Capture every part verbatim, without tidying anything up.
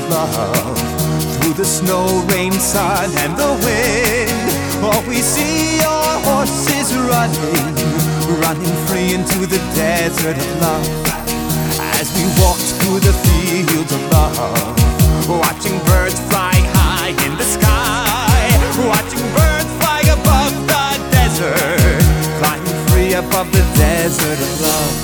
love. Through the snow, rain, sun, and the wind, all we see are horses running, running free into the desert of love. As we walk through the fields of love, watching birds fly high in the sky, watching birds fly above the desert, flying free above the desert of love.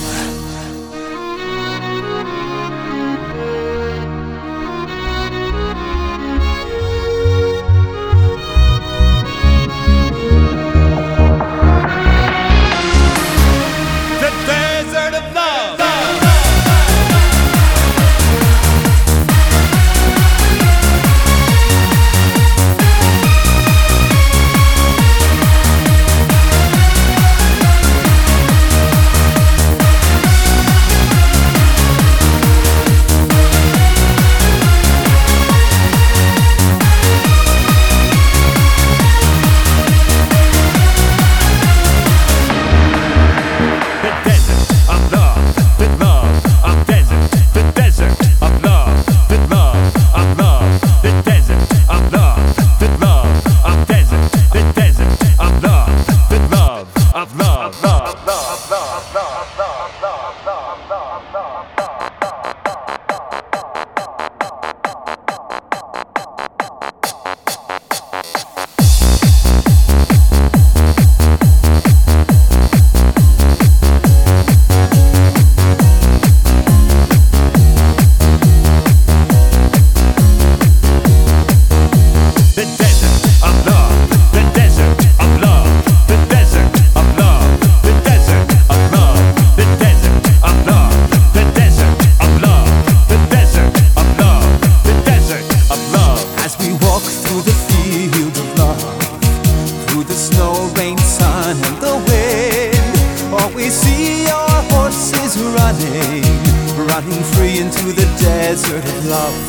Running free into the desert of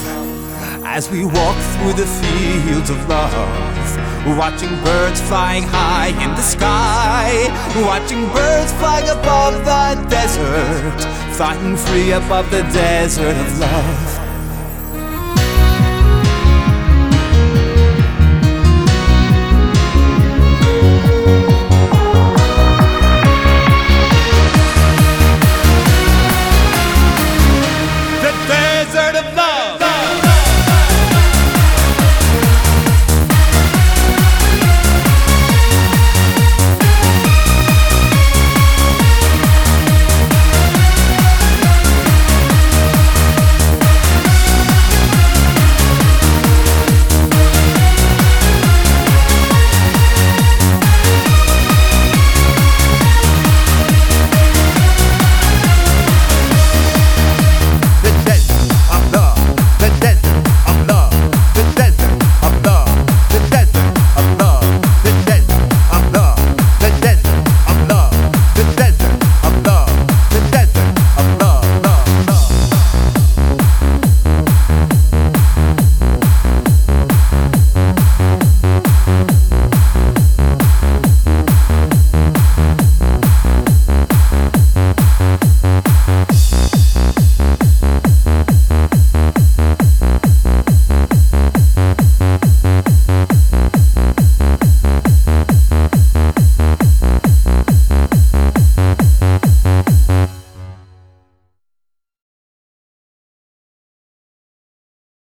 love. As we walk through the fields of love, watching birds flying high in the sky, watching birds flying above the desert, flying free above the desert of love.